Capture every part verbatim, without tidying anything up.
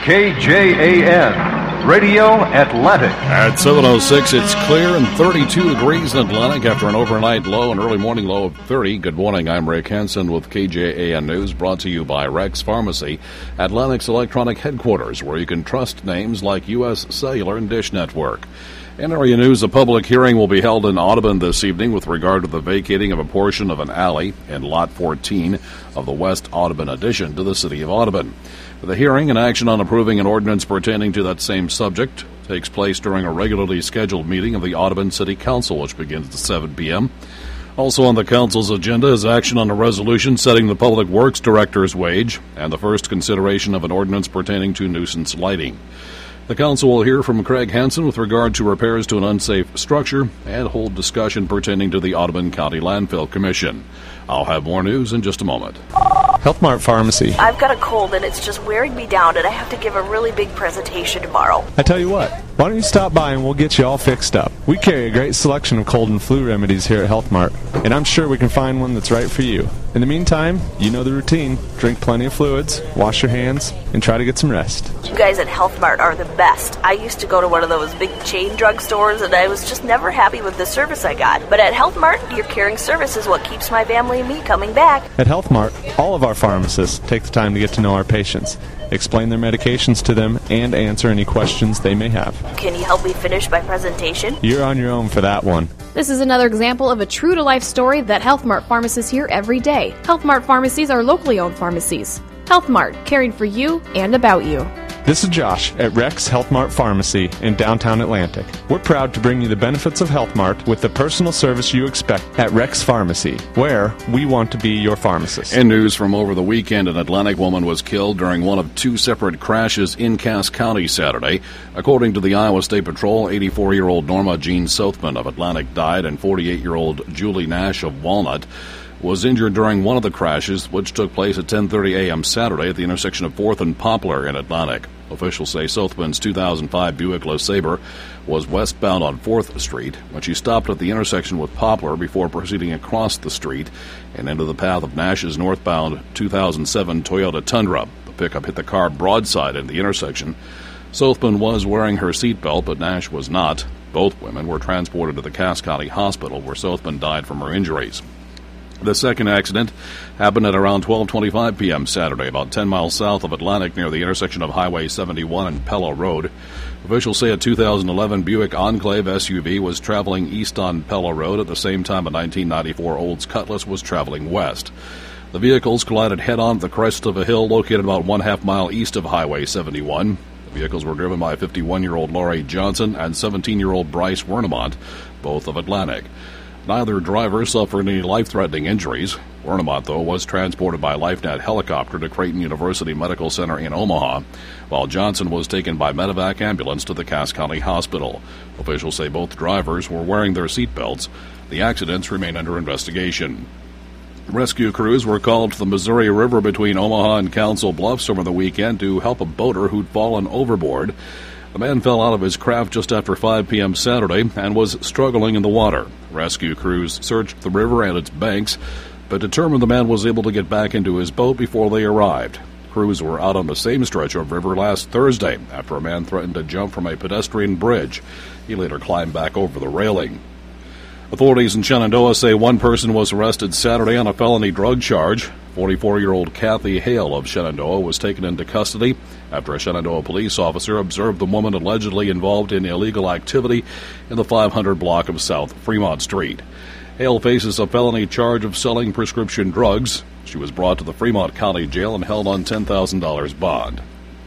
K J A N, Radio Atlantic. At seven oh six, it's clear and thirty-two degrees in Atlantic after an overnight low and early morning low of thirty. Good morning, I'm Rick Hansen with K J A N News, brought to you by Rex Pharmacy, Atlantic's electronic headquarters, where you can trust names like U S Cellular and Dish Network. In area news, a public hearing will be held in Audubon this evening with regard to the vacating of a portion of an alley in Lot fourteen of the West Audubon addition to the City of Audubon. The hearing and action on approving an ordinance pertaining to that same subject takes place during a regularly scheduled meeting of the Audubon City Council, which begins at seven p.m. Also on the Council's agenda is action on a resolution setting the Public Works Director's wage and the first consideration of an ordinance pertaining to nuisance lighting. The Council will hear from Craig Hansen with regard to repairs to an unsafe structure and hold discussion pertaining to the Audubon County Landfill Commission. I'll have more news in just a moment. Health Mart Pharmacy. I've got a cold and it's just wearing me down, and I have to give a really big presentation tomorrow. I tell you what, why don't you stop by and we'll get you all fixed up. We carry a great selection of cold and flu remedies here at Health Mart, and I'm sure we can find one that's right for you. In the meantime, you know the routine. Drink plenty of fluids, wash your hands, and try to get some rest. You guys at Health Mart are the best. I used to go to one of those big chain drugstores, and I was just never happy with the service I got. But at Health Mart, your caring service is what keeps my family and me coming back. At Health Mart, all of our pharmacists take the time to get to know our patients, explain their medications to them, and answer any questions they may have. Can you help me finish my presentation? You're on your own for that one. This is another example of a true-to-life story that Health Mart pharmacists hear every day. Health Mart pharmacies are locally owned pharmacies. Health Mart, caring for you and about you. This is Josh at Rex Health Mart Pharmacy in downtown Atlantic. We're proud to bring you the benefits of Health Mart with the personal service you expect at Rex Pharmacy, where we want to be your pharmacist. In news from over the weekend, an Atlantic woman was killed during one of two separate crashes in Cass County Saturday. According to the Iowa State Patrol, eighty-four-year-old Norma Jean Southman of Atlantic died, and forty-eight-year-old Julie Nash of Walnut was injured during one of the crashes, which took place at ten thirty a.m. Saturday at the intersection of fourth and Poplar in Atlantic. Officials say Southman's two thousand five Buick LeSabre was westbound on fourth Street when she stopped at the intersection with Poplar before proceeding across the street and into the path of Nash's northbound two thousand seven Toyota Tundra. The pickup hit the car broadside in the intersection. Southman was wearing her seatbelt, but Nash was not. Both women were transported to the Cass County Hospital, where Southman died from her injuries. The second accident happened at around twelve twenty-five p.m. Saturday, about ten miles south of Atlantic near the intersection of Highway seventy-one and Pello Road. Officials say a two thousand eleven Buick Enclave S U V was traveling east on Pello Road at the same time a nineteen ninety-four Olds Cutlass was traveling west. The vehicles collided head-on at the crest of a hill located about one half mile east of Highway seventy-one. The vehicles were driven by fifty-one-year-old Laurie Johnson and seventeen-year-old Bryce Wernemont, both of Atlantic. Neither driver suffered any life-threatening injuries. Wernemont, though, was transported by LifeNet helicopter to Creighton University Medical Center in Omaha, while Johnson was taken by Medevac ambulance to the Cass County Hospital. Officials say both drivers were wearing their seatbelts. The accidents remain under investigation. Rescue crews were called to the Missouri River between Omaha and Council Bluffs over the weekend to help a boater who'd fallen overboard. The man fell out of his craft just after five p.m. Saturday and was struggling in the water. Rescue crews searched the river and its banks, but determined the man was able to get back into his boat before they arrived. Crews were out on the same stretch of river last Thursday after a man threatened to jump from a pedestrian bridge. He later climbed back over the railing. Authorities in Shenandoah say one person was arrested Saturday on a felony drug charge. forty-four-year-old Kathy Hale of Shenandoah was taken into custody after a Shenandoah police officer observed the woman allegedly involved in illegal activity in the five hundred block of South Fremont Street. Hale faces a felony charge of selling prescription drugs. She was brought to the Fremont County Jail and held on ten thousand dollars bond.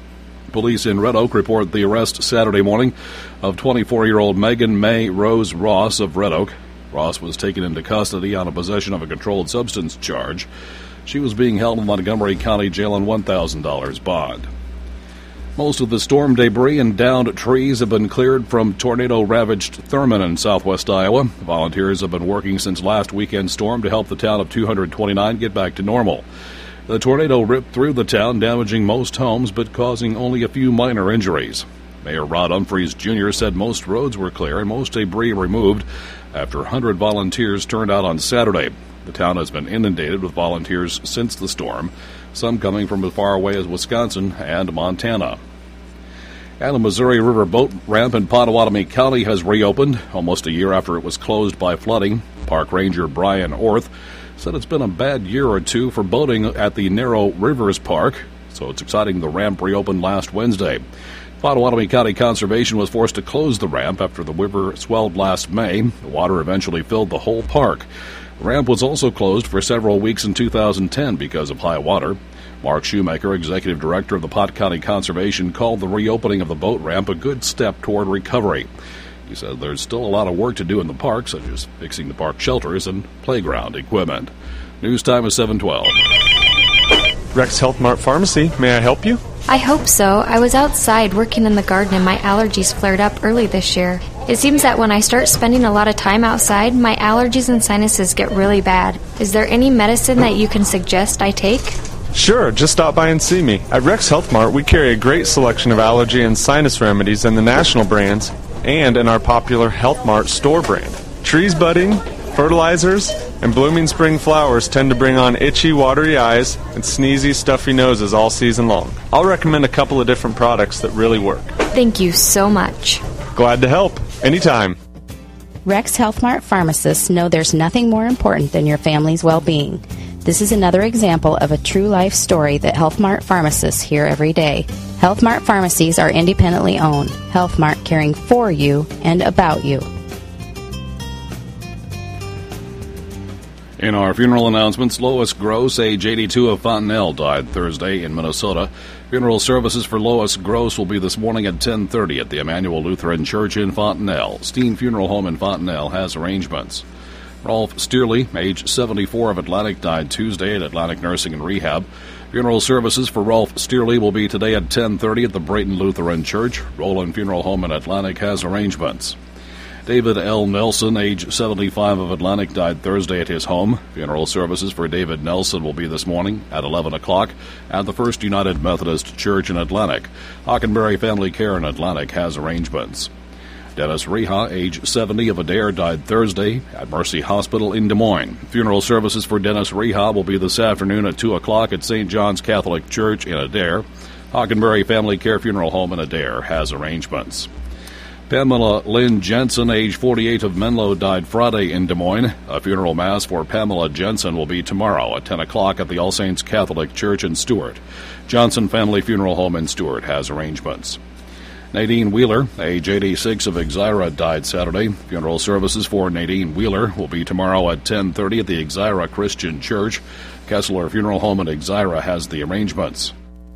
Police in Red Oak report the arrest Saturday morning of twenty-four-year-old Megan May Rose Ross of Red Oak. Ross was taken into custody on a possession of a controlled substance charge. She was being held in Montgomery County Jail on one thousand dollars bond. Most of the storm debris and downed trees have been cleared from tornado-ravaged Thurman in southwest Iowa. Volunteers have been working since last weekend's storm to help the town of two hundred twenty-nine get back to normal. The tornado ripped through the town, damaging most homes but causing only a few minor injuries. Mayor Rod Humphreys Junior said most roads were clear and most debris removed after one hundred volunteers turned out on Saturday. The town has been inundated with volunteers since the storm, some coming from as far away as Wisconsin and Montana. And the Missouri River boat ramp in Pottawatomie County has reopened almost a year after it was closed by flooding. Park Ranger Brian Orth said it's been a bad year or two for boating at the Narrow Rivers Park, so it's exciting the ramp reopened last Wednesday. Pottawatomie County Conservation was forced to close the ramp after the river swelled last May. The water eventually filled the whole park. The ramp was also closed for several weeks in two thousand ten because of high water. Mark Shoemaker, executive director of the Pot County Conservation, called the reopening of the boat ramp a good step toward recovery. He said there's still a lot of work to do in the park, such as fixing the park shelters and playground equipment. News time is seven twelve. Rex Health Mart Pharmacy, may I help you? I hope so. I was outside working in the garden and my allergies flared up early this year. It seems that when I start spending a lot of time outside, my allergies and sinuses get really bad. Is there any medicine that you can suggest I take? Sure, just stop by and see me. At Rex Health Mart, we carry a great selection of allergy and sinus remedies in the national brands and in our popular Health Mart store brand. Trees budding, fertilizers, and blooming spring flowers tend to bring on itchy, watery eyes and sneezy, stuffy noses all season long. I'll recommend a couple of different products that really work. Thank you so much. Glad to help. Anytime. Rex Health Mart pharmacists know there's nothing more important than your family's well-being. This is another example of a true life story that Health Mart pharmacists hear every day. Health Mart pharmacies are independently owned. Health Mart caring for you and about you. In our funeral announcements, Lois Gross, age eighty-two, of Fontenelle, died Thursday in Minnesota. Funeral services for Lois Gross will be this morning at ten thirty at the Emmanuel Lutheran Church in Fontenelle. Steen Funeral Home in Fontenelle has arrangements. Rolf Steerley, age seventy-four, of Atlantic, died Tuesday at Atlantic Nursing and Rehab. Funeral services for Rolf Steerley will be today at ten thirty at the Brayton Lutheran Church. Roland Funeral Home in Atlantic has arrangements. David L. Nelson, age seventy-five, of Atlantic, died Thursday at his home. Funeral services for David Nelson will be this morning at eleven o'clock at the First United Methodist Church in Atlantic. Hockenberry Family Care in Atlantic has arrangements. Dennis Reha, age seventy, of Adair, died Thursday at Mercy Hospital in Des Moines. Funeral services for Dennis Reha will be this afternoon at two o'clock at Saint John's Catholic Church in Adair. Hockenberry Family Care Funeral Home in Adair has arrangements. Pamela Lynn Jensen, age forty-eight, of Menlo, died Friday in Des Moines. A funeral mass for Pamela Jensen will be tomorrow at ten o'clock at the All Saints Catholic Church in Stuart. Johnson Family Funeral Home in Stuart has arrangements. Nadine Wheeler, age eighty-six, of Exira, died Saturday. Funeral services for Nadine Wheeler will be tomorrow at ten thirty at the Exira Christian Church. Kessler Funeral Home in Exira has the arrangements.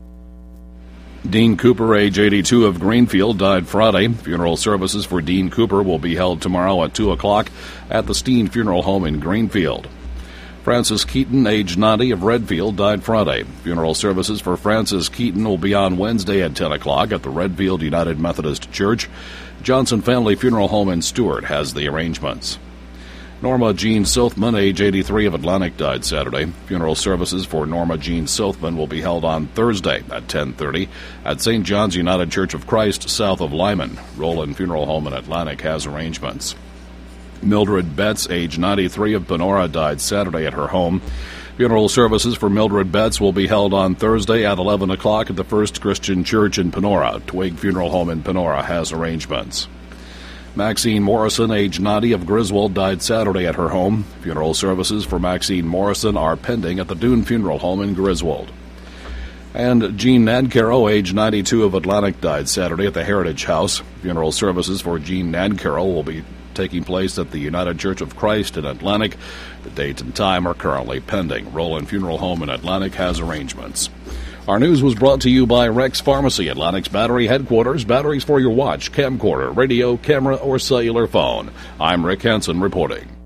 Dean Cooper, age eighty-two, of Greenfield, died Friday. Funeral services for Dean Cooper will be held tomorrow at two o'clock at the Steen Funeral Home in Greenfield. Francis Keaton, age ninety, of Redfield, died Friday. Funeral services for Francis Keaton will be on Wednesday at ten o'clock at the Redfield United Methodist Church. Johnson Family Funeral Home in Stuart has the arrangements. Norma Jean Sothman, age eighty-three, of Atlantic, died Saturday. Funeral services for Norma Jean Sothman will be held on Thursday at ten thirty at Saint John's United Church of Christ, south of Lyman. Roland Funeral Home in Atlantic has arrangements. Mildred Betts, age ninety-three, of Panora, died Saturday at her home. Funeral services for Mildred Betts will be held on Thursday at eleven o'clock at the First Christian Church in Panora. Twig Funeral Home in Panora has arrangements. Maxine Morrison, age ninety, of Griswold, died Saturday at her home. Funeral services for Maxine Morrison are pending at the Dune Funeral Home in Griswold. And Jean Nadcaro, age ninety-two, of Atlantic, died Saturday at the Heritage House. Funeral services for Jean Nadcaro will be taking place at the United Church of Christ in Atlantic. The date and time are currently pending. Roland Funeral Home in Atlantic has arrangements. Our news was brought to you by Rex Pharmacy, Atlantic's battery headquarters. Batteries for your watch, camcorder, radio, camera, or cellular phone. I'm Rick Hansen reporting.